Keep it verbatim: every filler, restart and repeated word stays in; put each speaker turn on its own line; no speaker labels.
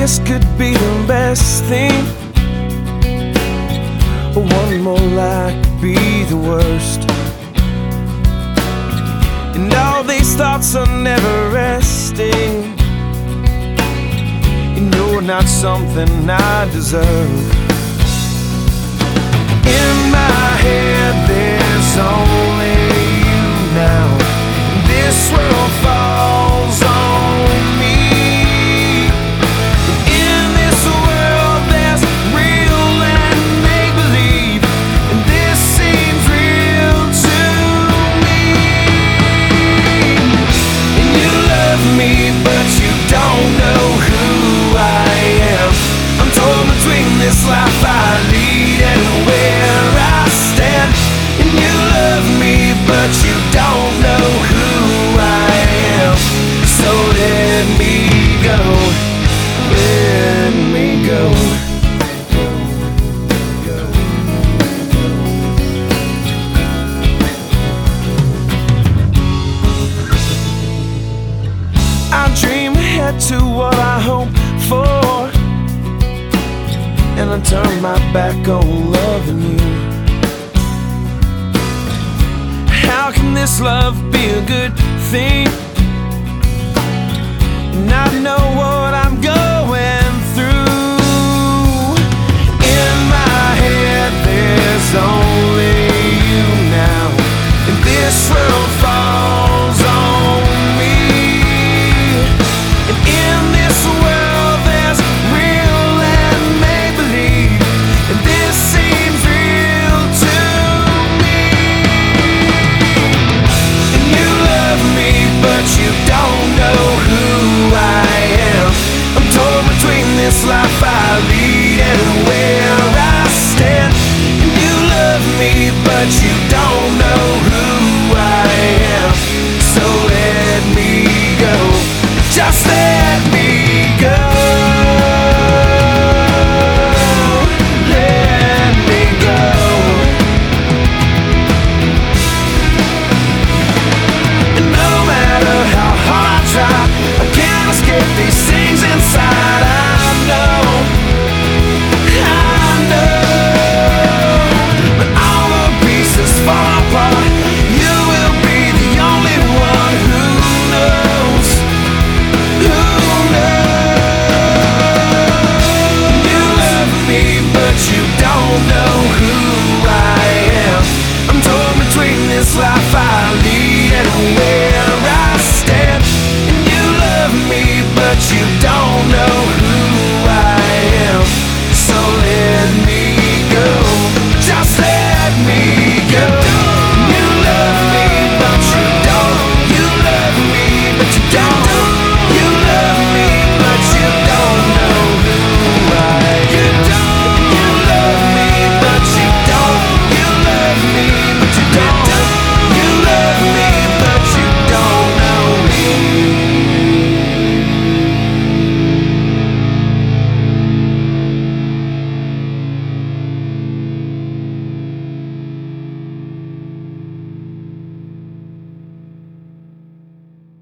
this could be the best thing, or one more lie could be the worst. And all these thoughts are never resting, and you're not something I deserve. In my head there's only you now, and this world falls on me. In this world there's real and make-believe, and this seems real to me. And you love me, but you don't know who I am. I'm torn between this life I lead and where I stand. And you love me, but you don't know who I am. So let me go, let me go. I dream ahead to what I hope for, and I turn my back on loving you. How can this love be a good thing? And I know what I'm going through. In my head there's only you now, and this world falls on me. And in this world there's real and make-believe, and this seems real to me. And you love me, but you don't know who I am. I'm torn between this life I lead and where I stand. And you love me, but you don't know who I am. So let me go, just let me go. Let me go. And no matter how hard I try, I can't escape these things inside. I know, I know. When all the pieces fall apart, you will be the only one who knows, who knows. You love me, but you don't know who